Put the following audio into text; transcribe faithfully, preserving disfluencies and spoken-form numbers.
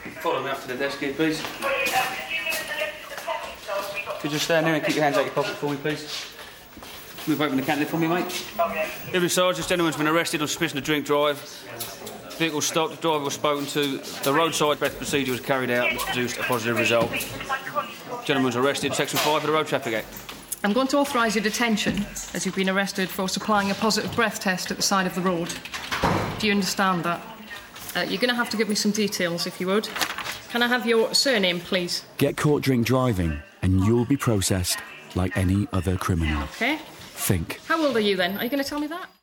Follow me up to the desk here, please. Could you just stand there and keep your hands out your pocket for me, please? Move open the canter for me, mate. Every sergeant, this gentleman's been arrested on suspicion of drink drive. Vehicle stopped, the driver was spoken to, the roadside breath procedure was carried out and produced a positive result. Gentleman's arrested, Section five of the Road Traffic Act. I'm going to authorise your detention as you've been arrested for supplying a positive breath test at the side of the road. Do you understand that? Uh, you're going to have to give me some details, if you would. Can I have your surname, please? Get caught drink driving and you'll be processed like any other criminal. OK. Think. How old are you, then? Are you going to tell me that?